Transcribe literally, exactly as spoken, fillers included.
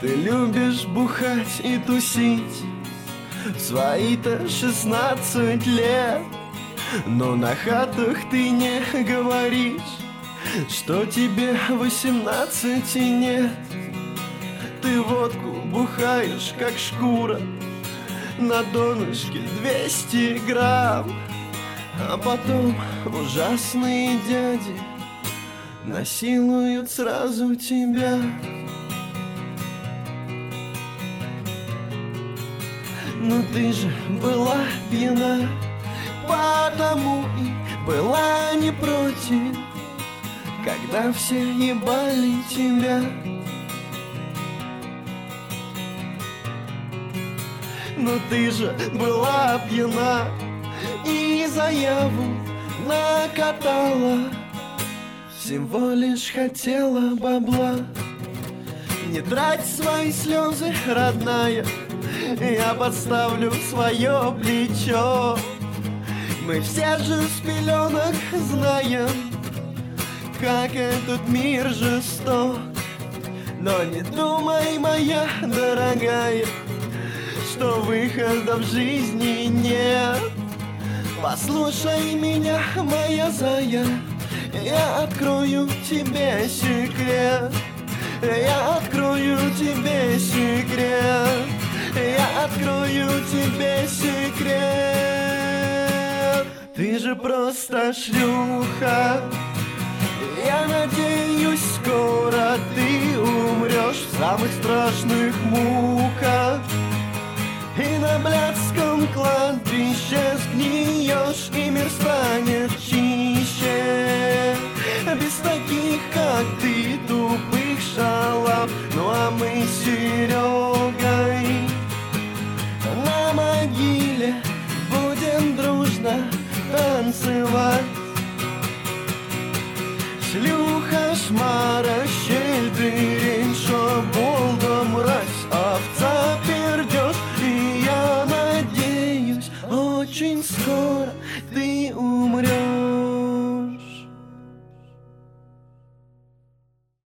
Ты любишь бухать и тусить в свои-то шестнадцать лет, но на хатах ты не говоришь, что тебе восемнадцати нет. Ты водку бухаешь, как шкура, на донышке двести грамм, а потом ужасные дяди насилуют сразу тебя. Но ты же была пьяна, потому и была не против, когда все ебали тебя. Но ты же была пьяна и заяву накатала, всего лишь хотела бабла. Не трать свои слезы, родная, я подставлю свое плечо. Мы все же с пеленок знаем, как этот мир жесток. Но не думай, моя дорогая, что выхода в жизни нет. Послушай меня, моя зая, я открою тебе секрет. Я открою тебе секрет. Я открою тебе секрет. Ты же просто шлюха. Я надеюсь, скоро ты умрешь в самых страшных муках, и на блядском кладбище сгниешь, и мир станет чище. Без таких, как ты, тупых шалав. Ну а мы с Серегой на могиле будем дружно танцевать.